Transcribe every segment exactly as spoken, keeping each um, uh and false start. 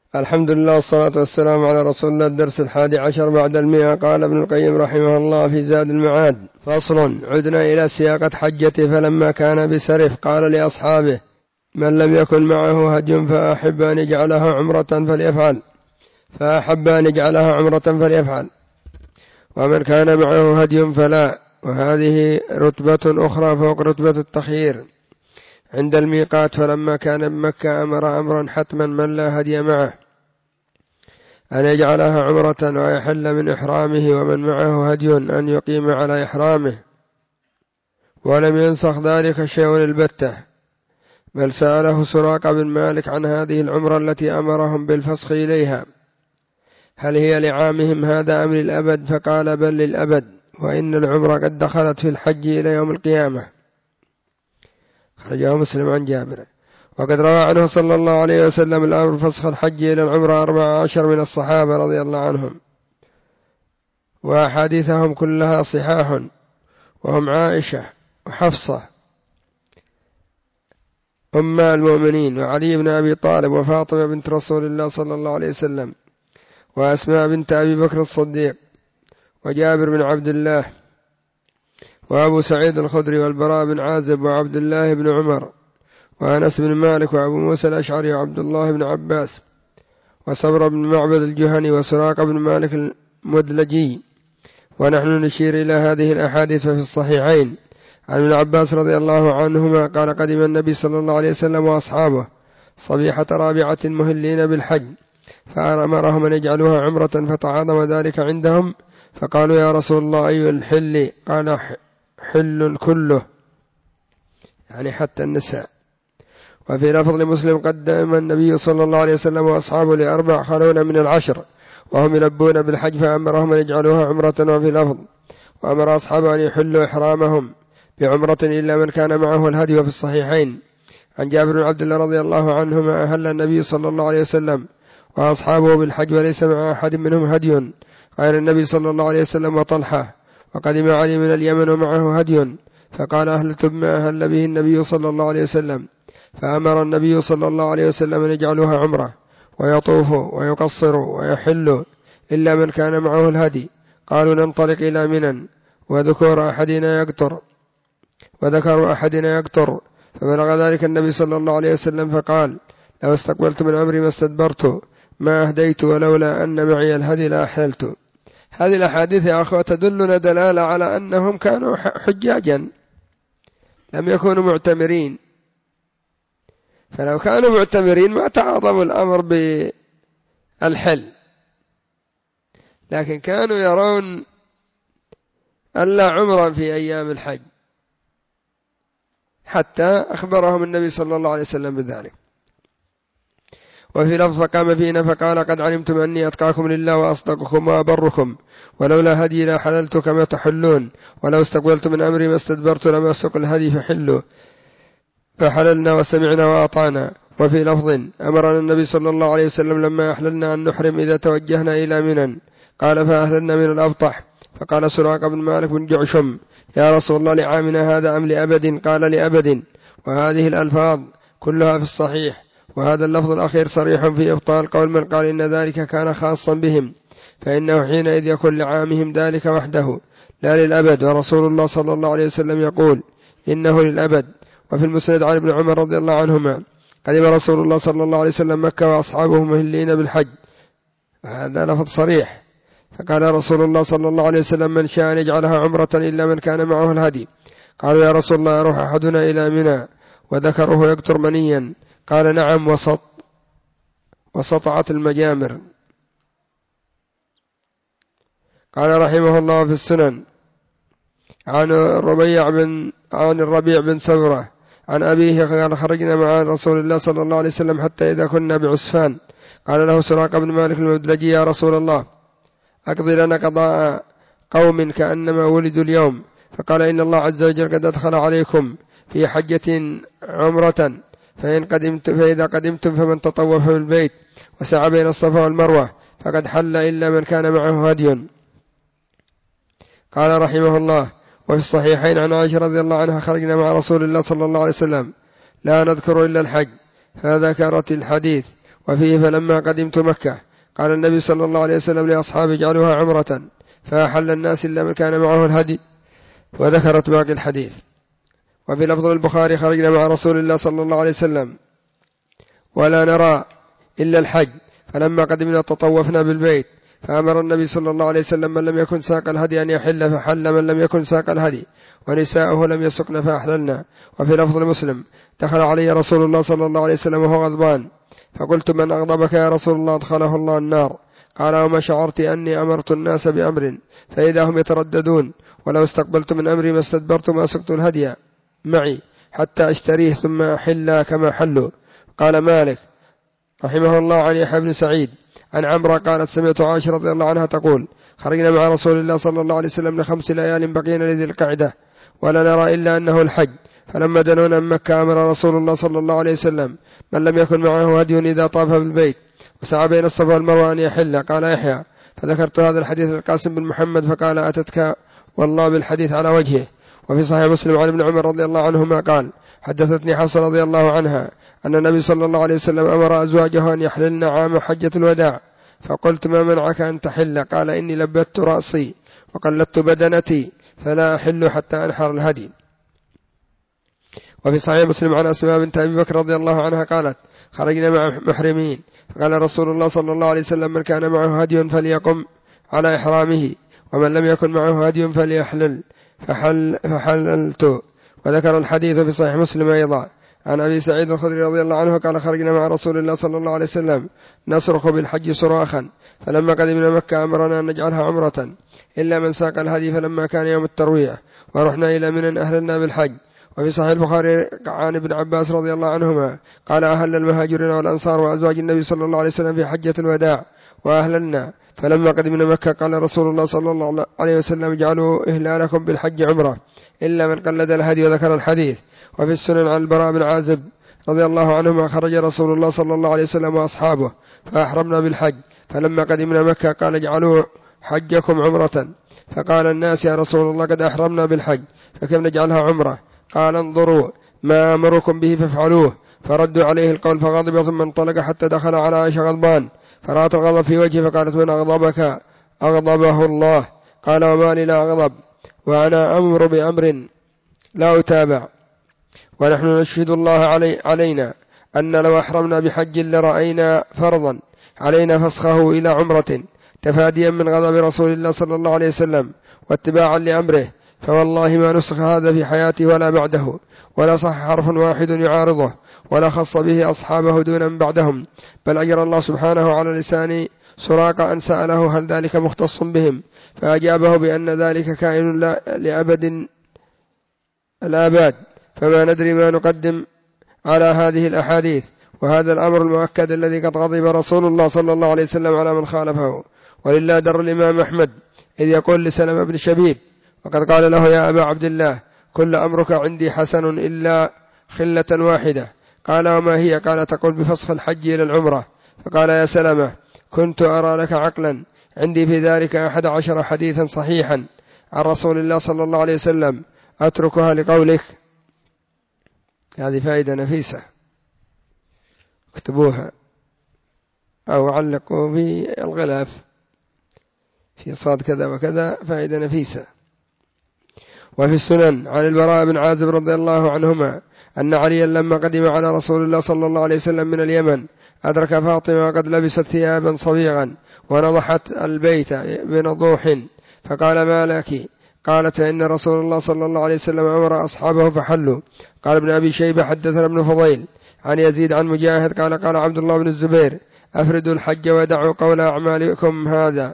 الحمد لله والصلاة والسلام على رسول الله. الدرس الحادي عشر بعد المئة. قال ابن القيم رحمه الله في زاد المعاد: فصل. عدنا إلى سياقة حجته. فلما كان بسرف قال لأصحابه: من لم يكن معه هدي فأحب أن يجعلها عمرة فليفعل فأحب أن يجعلها عمرة فليفعل ومن كان معه هدي فلا. وهذه رتبة أخرى فوق رتبة التخيير عند الميقات. فلما كان بمكة أمر أمرا حتما من لا هدي معه أن يجعلها عمرة ويحل من إحرامه، ومن معه هدي أن يقيم على إحرامه، ولم ينسخ ذلك شيء البتة، بل سأله سراقة بن مالك عن هذه العمرة التي أمرهم بالفسخ إليها: هل هي لعامهم هذا أم للأبد؟ فقال: بل للأبد، وإن العمرة قد دخلت في الحج إلى يوم القيامة. خرجه مسلم عن جابر. وقد روى عنه صلى الله عليه وسلم الأمر فسخ الحج إلى العمرة أربعة عشر من الصحابة رضي الله عنهم، وأحاديثهم كلها صحاح، وهم عائشة وحفصة أم المؤمنين، وعلي بن أبي طالب، وفاطمة بنت رسول الله صلى الله عليه وسلم، وأسماء بنت أبي بكر الصديق، وجابر بن عبد الله، وأبو سعيد الخدري، والبراء بن عازب، وعبد الله بن عمر، وأنس بن مالك، وأبو موسى الأشعري، وعبد الله بن عباس، وصبر بن معبد الجهني، وسراق بن مالك المدلجي. ونحن نشير إلى هذه الأحاديث في الصحيحين عن ابن عباس رضي الله عنهما قال: قدم النبي صلى الله عليه وسلم وأصحابه صبيحة رابعة مهلين بالحج، فأمرهم أن يجعلوها عمرة، فتعاظم ذلك عندهم، فقالوا: يا رسول الله، أي الحل؟ قال: حل كله، يعني حتى النساء. وفي لفظ لمسلم: قدم النبي صلى الله عليه وسلم وأصحابه لأربع خلون من العشر وهم يلبون بالحج، فأمرهم أن يجعلوها عمرة. وفي لفظ: وأمر أصحابه أن يحلوا إحرامهم بعمرة إلا من كان معه الهدي. وفي الصحيحين عن جابر بن عبد الله رضي الله عنهما: أهل النبي صلى الله عليه وسلم وأصحابه بالحج وليس مع أحد منهم هدي غير النبي صلى الله عليه وسلم وطلحة، وقدم علي من اليمن ومعه هدي، فقال: أهلت بما أهل به النبي صلى الله عليه وسلم، فأمر النبي صلى الله عليه وسلم أن يجعلوها عمرة ويطوفوا ويقصروا ويحلوا إلا من كان معه الهدي. قالوا: ننطلق إلى منى، وذكر أحدنا يقطر وذكر أحدنا يقطر فبلغ ذلك النبي صلى الله عليه وسلم فقال: لو استقبلت من أمري ما استدبرت، ما أهديت، ولولا أن معي الهدي لأحللت. هذه الأحاديث يا أخوة تدلنا دلالة على أنهم كانوا حجاجا لم يكونوا معتمرين، فلو كانوا معتمرين ما تعاظموا الأمر بالحل، لكن كانوا يرون ألا عمرا في أيام الحج، حتى أخبرهم النبي صلى الله عليه وسلم بذلك. وفي لفظ: فقام فينا فقال: قد علمتم أني أتقاكم لله وأصدقكم وأبركم، ولولا هدي لا حللت كما تحلون، ولو استقبلت من أمري ما استدبرت لما سق الهدي فحلوا، فحللنا وسمعنا وأطعنا. وفي لفظ: أمرنا النبي صلى الله عليه وسلم لما أحللنا أن نحرم إذا توجهنا إلى منى، قال: فأهللنا من الأبطح. فقال سراقة بن مالك بن جعشم: يا رسول الله، لعامنا هذا أم لأبد؟ قال: لأبد. وهذه الألفاظ كلها في الصحيح، وهذا اللفظ الأخير صريح في إبطال قول من قال إن ذلك كان خاصا بهم، فإنه حينئذ يكون لعامهم ذلك وحده لا للأبد. ورسول الله صلى الله عليه وسلم يقول: إنه للأبد. وفي المسند عن ابن عمر رضي الله عنهما: قدم رسول الله صلى الله عليه وسلم مكة وأصحابه مهلين بالحج، هذا لفظ صريح، فقال رسول الله صلى الله عليه وسلم: من شاء أن يجعلها عمرة إلا من كان معه الهدي. قالوا: يا رسول الله، يروح أحدنا إلى منى وذكره يقطر منيا؟ قال: نعم، وسط وسطعت المجامر. قال رحمه الله في السنن عن الربيع بن عن الربيع بن سمرة عن أبيه قال: خرجنا مع رسول الله صلى الله عليه وسلم حتى إذا كنا بعسفان، قال له سراقة بن مالك المدلجي: يا رسول الله، أقضي لنا قضاء قوم كأنما ولدوا اليوم. فقال: إن الله عز وجل قد أدخل عليكم في حجة عمرة، فإن قدمت فإذا قدمتم فمن تطوف بالبيت وسعى بين الصفا والمروة فقد حل إلا من كان معه هدي. قال رحمه الله: وفي الصحيحين عن عائشة رضي الله عنها: خرجنا مع رسول الله صلى الله عليه وسلم لا نذكر إلا الحج، فذكرت الحديث. وفيه فلما قدمت مكة قال النبي صلى الله عليه وسلم لأصحابه اجعلوها عمرة، فأحل الناس إلا من كان معه الهدي، وذكرت باقي الحديث. وفي لفظ البخاري خرجنا مع رسول الله صلى الله عليه وسلم ولا نرى إلا الحج، فلما قدمنا تطوفنا بالبيت، فأمر النبي صلى الله عليه وسلم من لم يكن ساق الهدي أن يحل فحل، من لم يكن ساق الهدي، ونساؤه لم يسقن فأحللنا. وفي لفظ المسلم دخل علي رسول الله صلى الله عليه وسلم وهو غضبان، فقلت من أغضبك يا رسول الله؟ أدخله الله النار. قال وما شعرت أني أمرت الناس بأمر فإذا هم يترددون، ولو استقبلت من أمري ما استدبرت ما سقت الهدي معي حتى أشتريه ثم أحل كما حلوا. قال مالك رحمه الله عن يحيى بن سعيد عن عمرو قالت سمعت عائشة رضي الله عنها تقول خرجنا مع رسول الله صلى الله عليه وسلم لخمس ليال بقينا لذي القعدة ولا نرى إلا أنه الحج، فلما دنونا من مكة أمر رسول الله صلى الله عليه وسلم من لم يكن معه هدي إذا طاف بالبيت وسعى بين الصفا والمروة أن يحل. قال يحيى فذكرت هذا الحديث للقاسم بن محمد فقال أتتك والله بالحديث على وجهه. وفي صحيح مسلم عن ابن عمر رضي الله عنهما قال حدثتني حفصة رضي الله عنها أن النبي صلى الله عليه وسلم أمر أزواجه أن يحللن عام حجة الوداع، فقلت ما منعك أن تحل؟ قال إني لبت رأسي وقلدت بدنتي فلا أحل حتى أنحر الهدي. وفي صحيح مسلم عن أسماء بنت أبي بكر رضي الله عنها قالت خرجنا مع محرمين، فقال رسول الله صلى الله عليه وسلم من كان معه هدي فليقم على إحرامه، ومن لم يكن معه هدي فليحلل، فحل فحللت. وذكر الحديث في صحيح مسلم أيضا عن أبي سعيد الخدري رضي الله عنه قال خرجنا مع رسول الله صلى الله عليه وسلم نصرخ بالحج صراخا، فلما قدمنا مكة أمرنا أن نجعلها عمرة إلا من ساق الهدي، فلما كان يوم التروية ورحنا إلى منى أهللنا بالحج. وفي صحيح البخاري عن ابن عباس رضي الله عنهما قال أهل المهاجرين والأنصار وأزواج النبي صلى الله عليه وسلم في حجة الوداع وأهللنا، فلما قدمنا مكة قال رسول الله صلى الله عليه وسلم اجعلوا إهلالكم بالحج عمرة إلا من قلد الهدي، وذكر الحديث. وفي السنن عن البراء بن عازب رضي الله عنهما خرج رسول الله صلى الله عليه وسلم وأصحابه فأحرمنا بالحج، فلما قدمنا مكة قال اجعلوا حجكم عمرة، فقال الناس يا رسول الله قد أحرمنا بالحج فكيف نجعلها عمرة؟ قال انظروا ما أمركم به فافعلوه، فردوا عليه القول فغضب ثم انطلق حتى دخل على عائشة غضبان، فرأت الغضب في وجهه فقالت من أغضبك؟ أغضبه الله. قال وما لي لا أغضب وأنا أمر بأمر لا أتابع، ونحن نشهد الله علي علينا أن لو أحرمنا بحج لرأينا فرضا علينا فسخه إلى عمرة تفاديا من غضب رسول الله صلى الله عليه وسلم واتباعا لأمره، فوالله ما نسخ هذا في حياته ولا بعده، ولا صح حرف واحد يعارضه، ولا خص به أصحابه دون بعدهم، بل أجرى الله سبحانه على لسان سراقة أن سأله هل ذلك مختص بهم، فأجابه بأن ذلك كائن لأبد الآباد، فما ندري ما نقدم على هذه الأحاديث. وهذا الأمر المؤكد الذي قد غضب رسول الله صلى الله عليه وسلم على من خالفه. ولله در الإمام أحمد إذ يقول لسلم بن شبيب وقد قال له يا أبا عبد الله كل أمرك عندي حسن إلا خلة واحدة. قال وما هي؟ قال تقول بفسخ الحج إلى العمرة. فقال يا سلمة كنت أرى لك عقلا، عندي في ذلك أحد عشر حديثا صحيحا عن رسول الله صلى الله عليه وسلم أتركها لقولك. هذه فائدة نفيسة، اكتبوها أو علقوا في الغلاف في صاد كذا وكذا، فائدة نفيسة. وفي السنن عن البراء بن عازب رضي الله عنهما أن عليا لما قدم على رسول الله صلى الله عليه وسلم من اليمن أدرك فاطمة وقد لبست ثيابا صبيغا ونضحت البيت بنضوح، فقال ما لك؟ قالت فإن رسول الله صلى الله عليه وسلم أمر أصحابه فحلوا. قال ابن أبي شيبة حدثنا ابن فضيل عن يزيد عن مجاهد قال قال عبد الله بن الزبير أفردوا الحج ودعوا قول أعمالكم هذا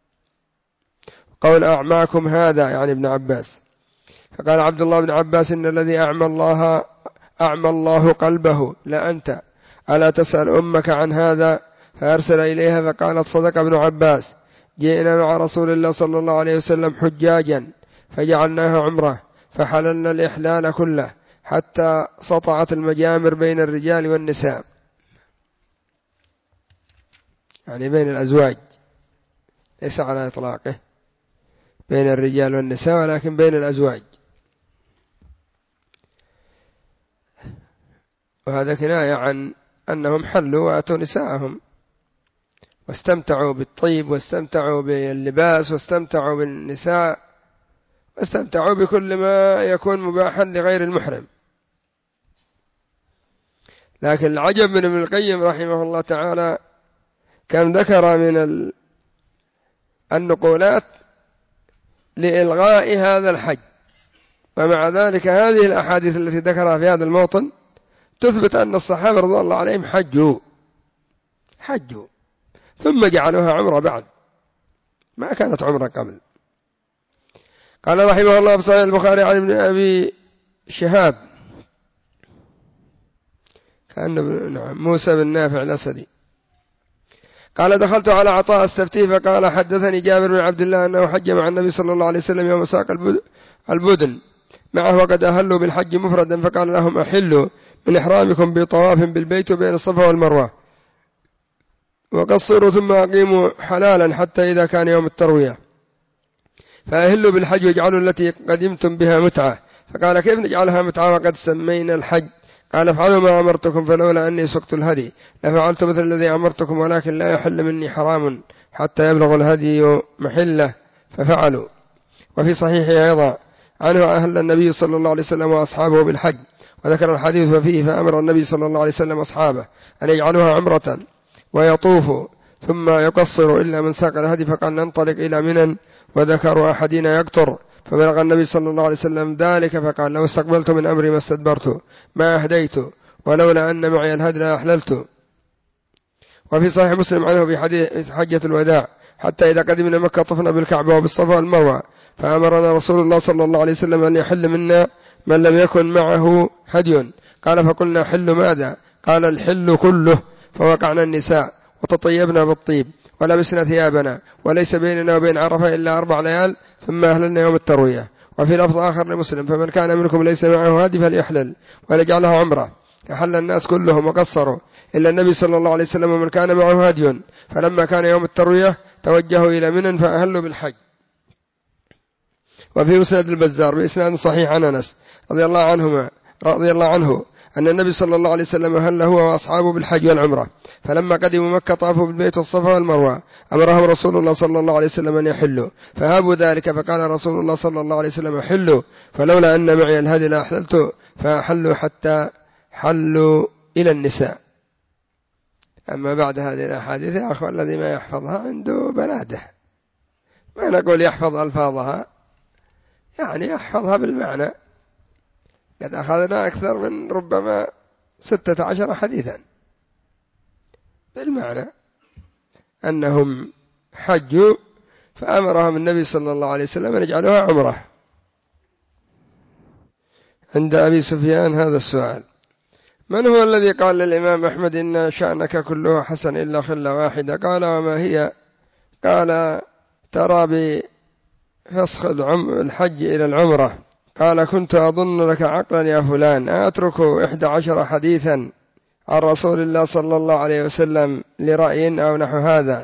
قول أعماكم هذا، يعني ابن عباس. فقال عبد الله بن عباس إن الذي أعمى الله أعمى الله قلبه لأنت، ألا تسأل أمك عن هذا؟ فأرسل إليها فقالت صدق ابن عباس جئنا مع رسول الله صلى الله عليه وسلم حجاجا فجعلناها عمره فحللنا الإحلال كله حتى سطعت المجامر بين الرجال والنساء، يعني بين الأزواج ليس على إطلاقه بين الرجال والنساء ولكن بين الأزواج، وهذا كناية عن أنهم حلوا وأتوا نساءهم واستمتعوا بالطيب واستمتعوا باللباس واستمتعوا بالنساء واستمتعوا بكل ما يكون مباحا لغير المحرم. لكن العجب من ابن القيم رحمه الله تعالى كم ذكر من النقولات لإلغاء هذا الحج، ومع ذلك هذه الأحاديث التي ذكرها في هذا الموطن تثبت أن الصحابة رضي الله عليهم حجوا حجوا ثم جعلوها عمرة بعد، ما كانت عمرة قبل. قال رحمه الله في صحيح البخاري عن ابن أبي شهاب كان نعم موسى بن نافع الأسدي قال دخلت على عطاء استفتيه فقال حدثني جابر بن عبد الله أنه حج مع النبي صلى الله عليه وسلم يوم ساق البدن معه وقد أهلوا بالحج مفردا، فقال لهم أحلوا من إحرامكم بطواف بالبيت وبين الصفا والمروة وقصروا ثم أقيموا حلالا حتى إذا كان يوم التروية فأهلوا بالحج واجعلوا التي قدمتم بها متعة. فقال كيف نجعلها متعة وقد سمينا الحج؟ قال افعلوا ما أمرتكم فلولا أني سقت الهدي لفعلت مثل الذي أمرتكم ولكن لا يحل مني حرام حتى يبلغ الهدي محله ففعلوا. وفي صحيحه أيضا عنه أهل النبي صلى الله عليه وسلم وأصحابه بالحج، وذكر الحديث وفيه فأمر النبي صلى الله عليه وسلم أصحابه أن يجعلوها عمرة ويطوفوا ثم يقصروا إلا من ساق الهدي، فقال ننطلق إلى منى وذكروا أحدنا يقطر، فبلغ النبي صلى الله عليه وسلم ذلك فقال لو استقبلت من أمري ما استدبرت ما أهديت ولولا أن معي الهدي لأحللت. وفي صحيح مسلم عنه في حديث حجة الوداع حتى إذا قدمنا مكة طفنا بالكعبة وبالصفا والمروة فأمرنا رسول الله صلى الله عليه وسلم أن يحل منا من لم يكن معه هدي. قال فقلنا حل ماذا؟ قال الحل كله، فوقعنا النساء وتطيبنا بالطيب ولبسنا ثيابنا وليس بيننا وبين عرفة إلا أربع ليال ثم أهللنا يوم التروية. وفي لفظ آخر لمسلم فمن كان منكم ليس معه هدي فليحلل وليجعلها عمرة. فحل الناس كلهم وقصروا إلا النبي صلى الله عليه وسلم ومن كان معه هدي، فلما كان يوم التروية توجهوا إلى منى فأهلوا بالحج. وفي مسند البزار بإسناد صحيح عن أنس رضي الله عنهما رضي الله عنه أن النبي صلى الله عليه وسلم أهل هو وأصحابه بالحج والعمرة، فلما قدموا مكة طافوا بالبيت والصفا والمروة أمرهم رسول الله صلى الله عليه وسلم أن يحلوا فهابوا ذلك، فقال رسول الله صلى الله عليه وسلم حلوا فلولا أن معي الهدي لأحللت فأحلوا حتى حلوا إلى النساء. أما بعد هذه الأحاديث يا أخوة الذي ما يحفظها عنده بلاده، ما نقول يحفظ ألفاظها، يعني يحفظها بالمعنى. قد أخذنا أكثر من ربما ستة عشر حديثا بالمعنى أنهم حجوا فأمرهم النبي صلى الله عليه وسلم أن يجعلوها عمره. عند أبي سفيان هذا السؤال: من هو الذي قال للإمام أحمد إن شأنك كله حسن إلا خلة واحدة؟ قال وما هي؟ قال ترى بفسخ الحج إلى العمرة. قال كنت أظن لك عقلا يا فلان، أترك إحدى عشر حديثا عن رسول الله صلى الله عليه وسلم لرأي أو نحو هذا.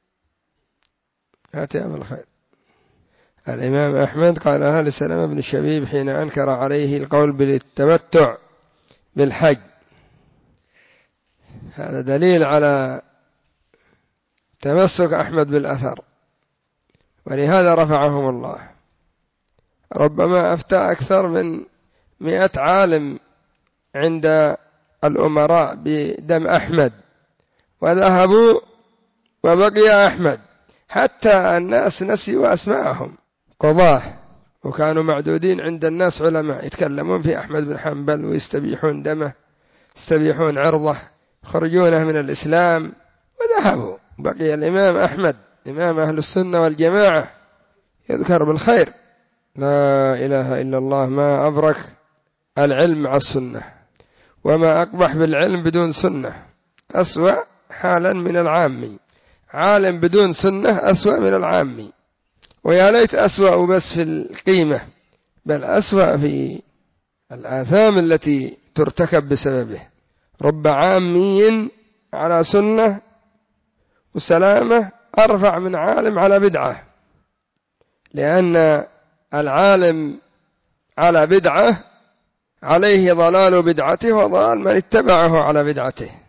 هات يا أبو الخير. الإمام أحمد قال هل سلمة بن الشبيب حين أنكر عليه القول بالتمتع بالحج. هذا دليل على تمسك أحمد بالأثر، ولهذا رفعهم الله. ربما أفتى أكثر من مئة عالم عند الأمراء بدم أحمد وذهبوا وبقي أحمد، حتى الناس نسيوا أسماءهم قضاه، وكانوا معدودين عند الناس علماء يتكلمون في أحمد بن حنبل ويستبيحون دمه، يستبيحون عرضه، يخرجونه من الإسلام، وذهبوا. بقي الإمام أحمد إمام أهل السنة والجماعة يذكر بالخير. لا إله إلا الله، ما أبرك العلم مع السنة، وما أقبح بالعلم بدون سنة، أسوأ حالا من العامي. عالم بدون سنة أسوأ من العامي، ويا ليت أسوأ بس في القيمة، بل أسوأ في الآثام التي ترتكب بسببه. رب عامي على سنة وسلامة أرفع من عالم على بدعة، لأن العالم على بدعة عليه ضلال بدعته وضلال من اتبعه على بدعته.